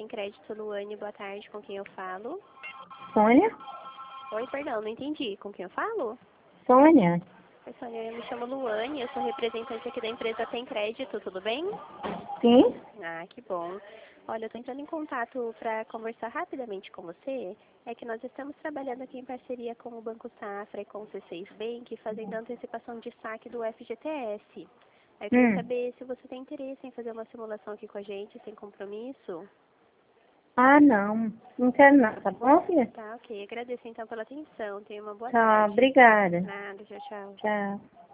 Tem Crédito, Luane, boa tarde, com quem eu falo? Sônia? Oi, perdão, não entendi. Com quem eu falo? Sônia? Oi, Sônia, eu me chamo Luane, eu sou representante aqui da empresa Tem Crédito, tudo bem? Sim? Ah, que bom. Olha, eu estou entrando em contato para conversar rapidamente com você. É que nós estamos trabalhando aqui em parceria com o Banco Safra e com o C6 Bank, fazendo a antecipação de saque do FGTS. Aí eu queria saber se você tem interesse em fazer uma simulação aqui com a gente, sem compromisso. Ah, não. Não quero não, tá bom, filha? Tá, ok. Agradeço então pela atenção. Tenha uma boa Tá, tarde. obrigada. Nada, tchau, tchau. Tchau.